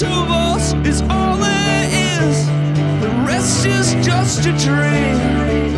two of us is all there is. The rest is just a dream.